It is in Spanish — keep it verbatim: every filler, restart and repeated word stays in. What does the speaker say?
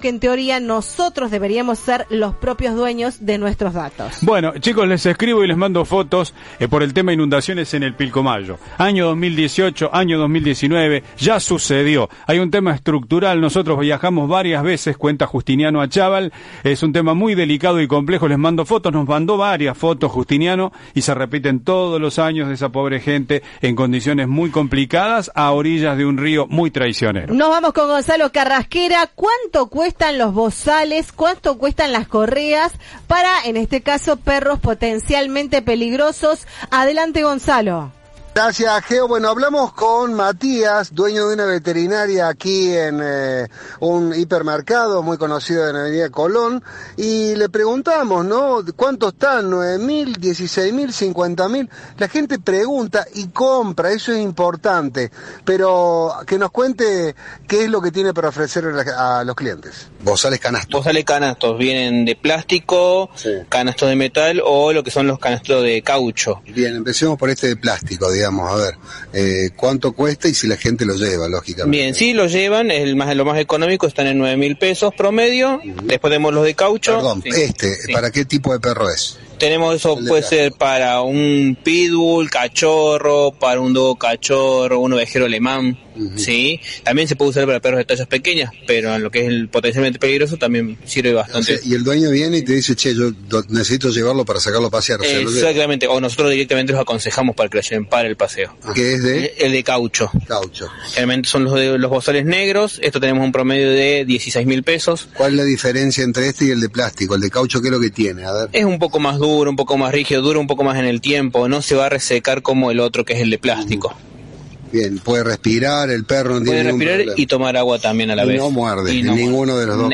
que en teoría nosotros deberíamos ser los propios dueños de nuestros datos. Bueno, chicos, les escribo y les mando fotos eh, por el tema inundaciones en el Pilcomayo. Año dos mil dieciocho, año dos mil diecinueve, ya sucedió. Hay un tema estructural, nosotros viajamos varias veces, cuenta Justiniano a Chaval, es un tema muy delicado y complejo, les mando fotos, nos mandó varias fotos Justiniano y se repiten todos los años de esa pobre gente en condiciones muy complicadas a orillas de un río muy traicionero. Nos vamos con Gonzalo Carrasquera. ¿Cuánto cuestan los bozales? ¿Cuánto cuestan las correas para, en este caso, perros potencialmente peligrosos? Adelante, Gonzalo. Gracias, Geo. Bueno, hablamos con Matías, dueño de una veterinaria aquí en eh, un hipermercado muy conocido en Avenida Colón, y le preguntamos, ¿no? ¿Cuánto están? ¿nueve mil, dieciséis mil, cincuenta mil? La gente pregunta y compra, eso es importante, pero que nos cuente qué es lo que tiene para ofrecer a los clientes. Bozales canastos. Bozales canastos, vienen de plástico, sí. Canastos de metal o lo que son los canastos de caucho. Bien, empecemos por este de plástico, digamos. A ver, eh, ¿cuánto cuesta y si la gente lo lleva, lógicamente? Bien, sí, lo llevan, es el más, lo más económico, están en nueve mil pesos promedio, uh-huh. Después tenemos los de caucho. Perdón, sí. este, sí. ¿Para qué tipo de perro es? Tenemos eso, puede ser para un pitbull, cachorro, para un dogo cachorro, un ovejero alemán, uh-huh. Sí. También se puede usar para perros de tallas pequeñas, pero en lo que es el potencialmente peligroso también sirve bastante. O sea, y el dueño viene y te dice, che, yo necesito llevarlo para sacarlo a pasear. O sea, exactamente, o nosotros directamente los aconsejamos para que lo lleven para el paseo. ¿Qué es de? El de caucho. Caucho. Generalmente son los de los bozales negros, esto tenemos un promedio de dieciséis mil pesos. ¿Cuál es la diferencia entre este y el de plástico? El de caucho, ¿qué es lo que tiene? A ver. Es un poco más duro, un poco más rígido, dura un poco más en el tiempo, no se va a resecar como el otro que es el de plástico. Bien, puede respirar, el perro no tiene puede respirar problema. Y tomar agua también a la y vez. No muerde, y no ninguno muerde. de los dos.